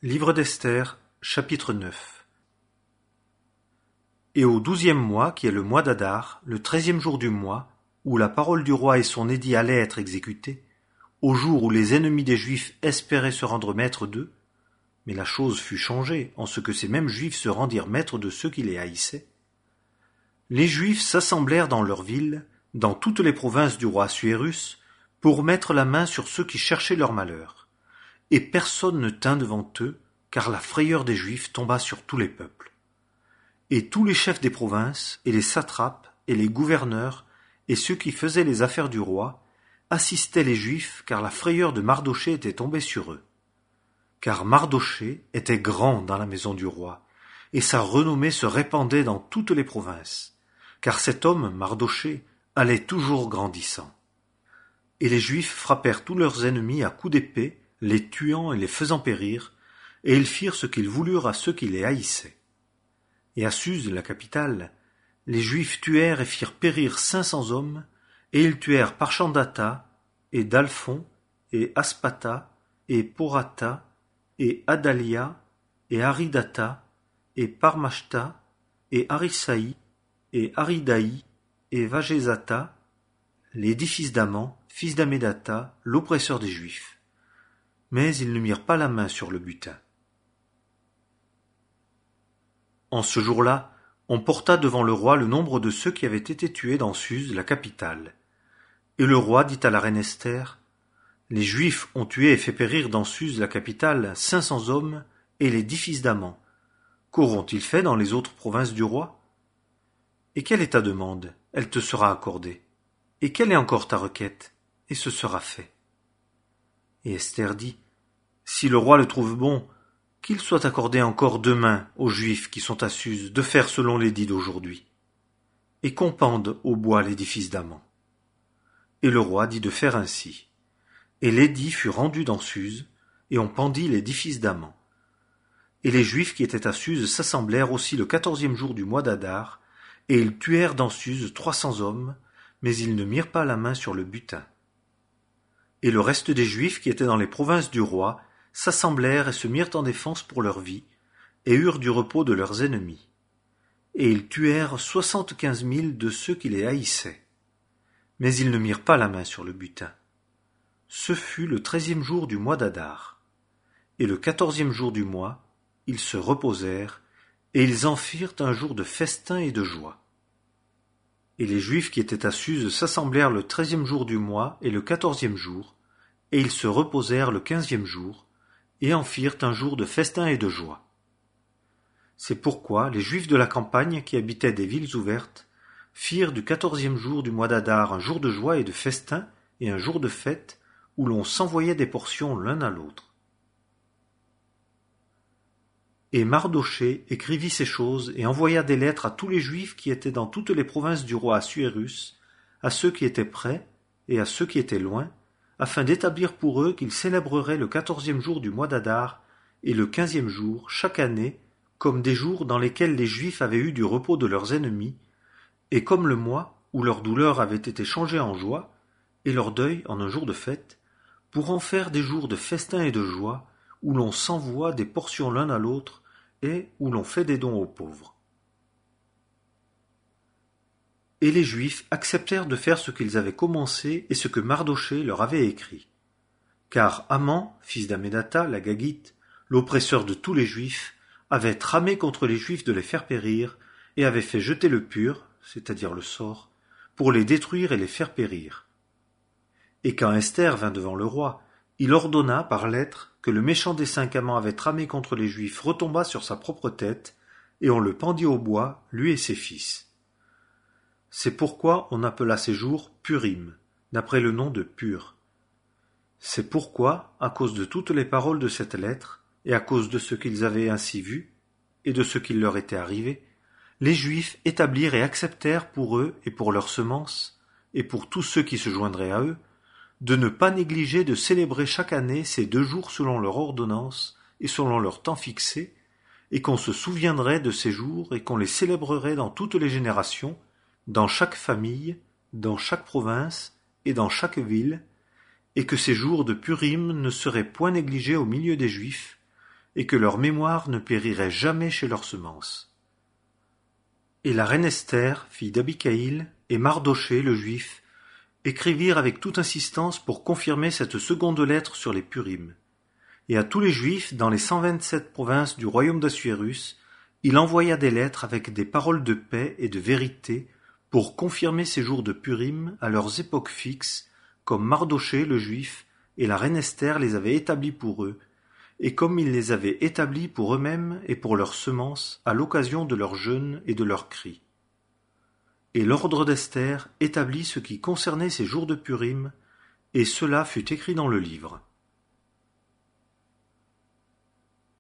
Livre d'Esther, chapitre 9. Et au 12e mois, qui est le mois d'Adar, le 13e jour du mois, où la parole du roi et son édit allaient être exécutés, au jour où les ennemis des Juifs espéraient se rendre maîtres d'eux, mais la chose fut changée, en ce que ces mêmes Juifs se rendirent maîtres de ceux qui les haïssaient. Les Juifs s'assemblèrent dans leur ville, dans toutes les provinces du roi Assuérus, pour mettre la main sur ceux qui cherchaient leur malheur. Et personne ne tint devant eux, car la frayeur des Juifs tomba sur tous les peuples. Et tous les chefs des provinces, et les satrapes, et les gouverneurs, et ceux qui faisaient les affaires du roi, assistaient les Juifs, car la frayeur de Mardochée était tombée sur eux. Car Mardochée était grand dans la maison du roi, et sa renommée se répandait dans toutes les provinces, car cet homme, Mardochée, allait toujours grandissant. Et les Juifs frappèrent tous leurs ennemis à coups d'épée, les tuant et les faisant périr, et ils firent ce qu'ils voulurent à ceux qui les haïssaient. Et à Suse, la capitale, les Juifs tuèrent et firent périr 500 hommes, et ils tuèrent Parchandata, et Dalphon, et Aspata, et Porata, et Adalia, et Aridata, et Parmashta, et Arisaï, et Aridaï, et Vagezata, les 10 fils d'Aman, fils d'Amédata, l'oppresseur des Juifs. Mais ils ne mirent pas la main sur le butin. En ce jour-là, on porta devant le roi le nombre de ceux qui avaient été tués dans Suse, la capitale. Et le roi dit à la reine Esther, « Les Juifs ont tué et fait périr dans Suse, la capitale, 500 hommes et les 10 fils d'Aman. Qu'auront-ils fait dans les autres provinces du roi? Et quelle est ta demande? Elle te sera accordée. Et quelle est encore ta requête? Et ce sera fait. » Et Esther dit, « Si le roi le trouve bon, qu'il soit accordé encore demain aux Juifs qui sont à Suse de faire selon l'édit d'aujourd'hui, et qu'on pende au bois les 10 fils d'Aman. » Et le roi dit de faire ainsi. Et l'édit fut rendu dans Suse, et on pendit les 10 fils d'Aman. Et les Juifs qui étaient à Suse s'assemblèrent aussi le 14e jour du mois d'Adar, et ils tuèrent dans Suse 300 hommes, mais ils ne mirent pas la main sur le butin. Et le reste des Juifs qui étaient dans les provinces du roi s'assemblèrent et se mirent en défense pour leur vie, et eurent du repos de leurs ennemis. Et ils tuèrent 75 000 de ceux qui les haïssaient. Mais ils ne mirent pas la main sur le butin. Ce fut le 13e jour du mois d'Adar. Et le 14e jour du mois, ils se reposèrent, et ils en firent un jour de festin et de joie. Et les Juifs qui étaient à Suse s'assemblèrent le 13e jour du mois et le 14e jour, et ils se reposèrent le 15e jour, et en firent un jour de festin et de joie. C'est pourquoi les Juifs de la campagne qui habitaient des villes ouvertes firent du 14e jour du mois d'Adar un jour de joie et de festin et un jour de fête où l'on s'envoyait des portions l'un à l'autre. Et Mardochée écrivit ces choses et envoya des lettres à tous les Juifs qui étaient dans toutes les provinces du roi Assuérus, à ceux qui étaient près et à ceux qui étaient loin, afin d'établir pour eux qu'ils célébreraient le 14e jour du mois d'Adar et le 15e jour, chaque année, comme des jours dans lesquels les Juifs avaient eu du repos de leurs ennemis, et comme le mois où leur douleur avait été changée en joie, et leur deuil en un jour de fête, pour en faire des jours de festin et de joie, où l'on s'envoie des portions l'un à l'autre, et où l'on fait des dons aux pauvres. Et les Juifs acceptèrent de faire ce qu'ils avaient commencé et ce que Mardochée leur avait écrit. Car Aman, fils d'Amédata, la Gagite, l'oppresseur de tous les Juifs, avait tramé contre les Juifs de les faire périr, et avait fait jeter le pur, c'est-à-dire le sort, pour les détruire et les faire périr. Et quand Esther vint devant le roi, il ordonna par lettre que le méchant dessein qu'Aman avait tramé contre les Juifs retomba sur sa propre tête, et on le pendit au bois, lui et ses fils. C'est pourquoi on appela ces jours Purim, d'après le nom de Pur. C'est pourquoi, à cause de toutes les paroles de cette lettre, et à cause de ce qu'ils avaient ainsi vu, et de ce qui leur était arrivé, les Juifs établirent et acceptèrent pour eux et pour leurs semences, et pour tous ceux qui se joindraient à eux, de ne pas négliger de célébrer chaque année ces 2 jours selon leur ordonnance et selon leur temps fixé, et qu'on se souviendrait de ces jours et qu'on les célébrerait dans toutes les générations, dans chaque famille, dans chaque province et dans chaque ville, et que ces jours de Purim ne seraient point négligés au milieu des Juifs, et que leur mémoire ne périrait jamais chez leurs semences. Et la reine Esther, fille d'Abicaïl, et Mardochée, le juif, écrivirent avec toute insistance pour confirmer cette seconde lettre sur les Purim. Et à tous les Juifs dans les 127 provinces du royaume d'Assuérus, il envoya des lettres avec des paroles de paix et de vérité pour confirmer ces jours de Purim à leurs époques fixes, comme Mardochée le Juif et la reine Esther les avaient établis pour eux, et comme ils les avaient établis pour eux-mêmes et pour leurs semences à l'occasion de leurs jeûnes et de leurs cris. Et l'ordre d'Esther établit ce qui concernait ces jours de Purim, et cela fut écrit dans le livre.